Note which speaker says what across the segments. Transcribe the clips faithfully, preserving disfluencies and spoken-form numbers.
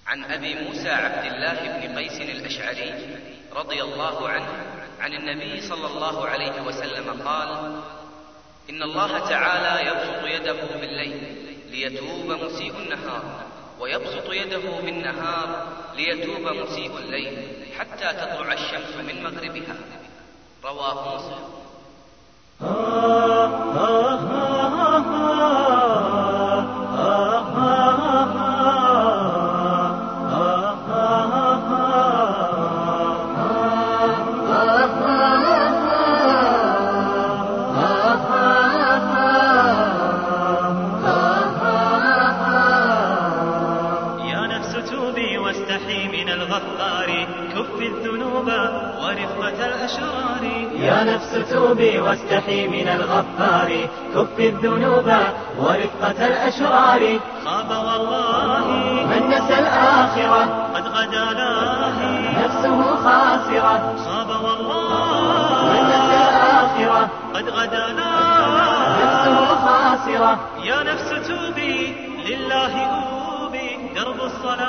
Speaker 1: عن أبي موسى عبد الله بن قيس الأشعري رضي الله عنه عن النبي صلى الله عليه وسلم قال: إن الله تعالى يبسط يده بالليل ليتوب مسيء النهار، ويبسط يده بالنهار ليتوب مسيء الليل، حتى تطلع الشمس من مغربها. رواه مسلم.
Speaker 2: واستحي من الغفار، كف الذنوب ورفقة الأشرار.
Speaker 3: يا نفس توبي واستحي من الغفار، كف الذنوب ورفقة الأشرار.
Speaker 2: خاب والله
Speaker 3: من نسى الآخرة،
Speaker 2: قد غدا لاهي
Speaker 3: نفسه خاسرة.
Speaker 2: خاب والله
Speaker 3: من نسى الآخرة،
Speaker 2: قد غدا لاهي
Speaker 3: نفسه خاسرة.
Speaker 2: يا نفس توبي لله أوبي، درب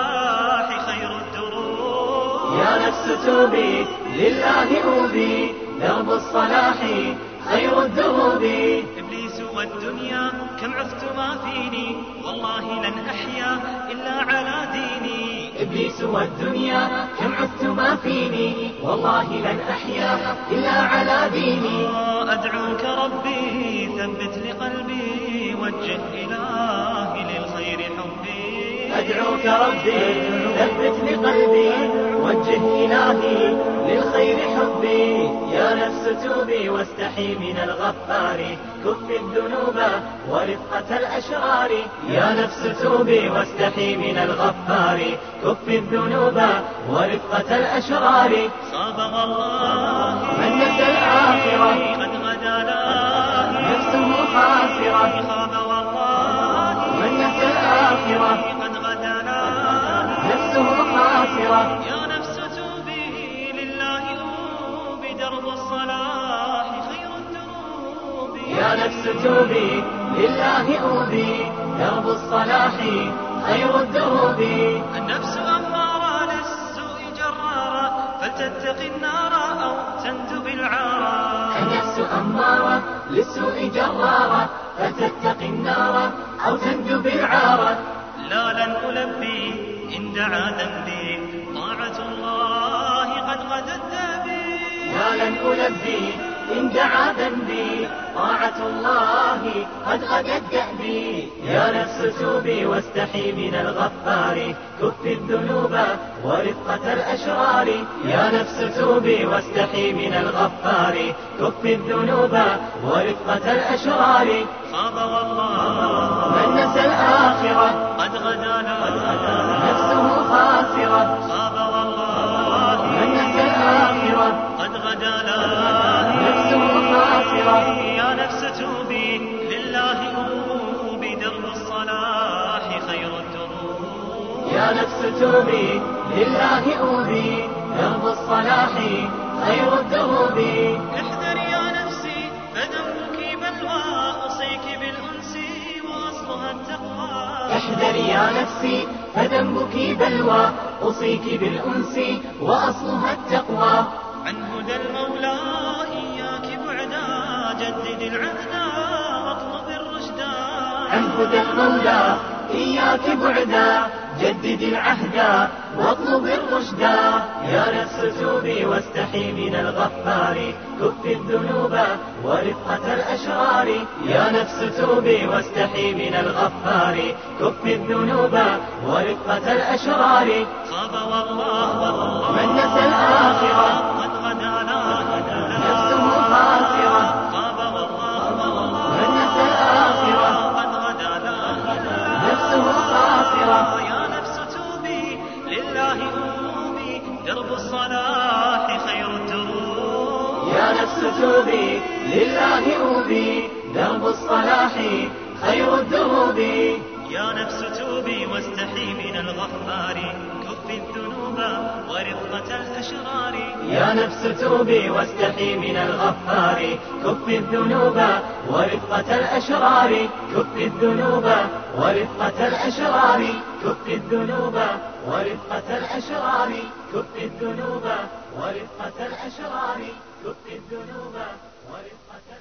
Speaker 2: الصلاح خير الدروب.
Speaker 3: يا نفس توبي لله أوبي، درب الصلاح خير الدروب.
Speaker 2: إبليس والدنيا كم عفت ما فيني، والله لن أحيا إلا على ديني.
Speaker 3: إبليس والدنيا كم عفت ما فيني، والله لن أحيا إلا على ديني.
Speaker 2: أدعوك ربي ثبت لقلبي، وجه إلهي للخير حبي.
Speaker 3: أدعوك ربي ثبت لقلبي، وجه إلهي للخير حبي. يا نفس توبي واستحي من الغفار، كف الذنوب ورفقة الأشرار. يا نفس توبي واستحي من الغفار، كف الذنوب ورفقة الأشرار.
Speaker 2: خاب والله
Speaker 3: من نسى الآخرة،
Speaker 2: قد غدا لاهي
Speaker 3: نفسه خاسرة.
Speaker 2: خاب والله
Speaker 3: من نسى الآخرة،
Speaker 2: قد غدا لاهي
Speaker 3: نفسه خاسرة.
Speaker 2: يا نفس توبي لله أوبي، درب الصلاح خير الدروب.
Speaker 3: يا نفس توبي لله أوبي، درب الصلاح خير الدروب.
Speaker 2: النفس أمارة للسوء جرارة، فلتتقي النار أو تندب العارة.
Speaker 3: النفس أمارة للسوء جرارة، فتتقي النار أو تندب العارة.
Speaker 2: لا لن ألبي إن دعا ذنبي، طاعة الله قد غدت بي.
Speaker 3: لا لن ألبي إن دعا ذنبي، طاعة الله قد غدت دأبي. يا نفس توبي واستحي من الغفار، كف الذنوب ورفقة الأشرار. يا نفس توبي واستحي من الغفار، كف الذنوب ورفقة الأشرار.
Speaker 2: خاب والله
Speaker 3: من نسى الآخرة،
Speaker 2: قد غدا
Speaker 3: نفسه خاسرة.
Speaker 2: خاب والله
Speaker 3: من نسى الآخرة،
Speaker 2: قد غدا لاهي
Speaker 3: نفسه خاسرة.
Speaker 2: يا نفس توبي لله أوبي، درب الصلاح خير الدروب.
Speaker 3: يا نفس توبي لله أوبي، درب الصلاح خير الدروب.
Speaker 2: احذري يا نفسي فذنبك بلوى، أوصيك بالأنس وأصلها التقوى.
Speaker 3: احذري يا نفسي فذنبك بلوى، أوصيك بالأنس وأصلها التقوى.
Speaker 2: عن هدى المولى إياك بعدا، جدد العهد واطلب الرشدا.
Speaker 3: عن هدى المولى إياك بعدا، جدد العهد واطلب الرشدا. يا نفس توبي واستحي من الغفار، كف الذنوب ورفقة الأشرار. يا نفس توبي واستحي من الغفار، كف الذنوب ورفقة الأشرار.
Speaker 2: خاب والله
Speaker 3: من نسى الآخرة،
Speaker 2: قد غدا لاهي
Speaker 3: نفسه خاسرة.
Speaker 2: خاب والله
Speaker 3: من نسى الآخرة،
Speaker 2: قد غدا لاهي
Speaker 3: نفسه خاسرة.
Speaker 2: يا نفس توبي لله أوبي، درب الصلاح خير الدروب.
Speaker 3: يا نفس توبي لله أوبي، درب الصلاح خير الدروب.
Speaker 2: يا نفس توبي واستحي من الغفار، كف الذنوب ورفقة الأشرار.
Speaker 3: يا نفس توبي واستحي من الغفار، كف الذنوب ورفقة الأشرار. كف الذنوب ورفقة الأشرار. كف الذنوب ورفقة الأشرار كف الذنوب ورفقة الأشرار كف الذنوب ورفقة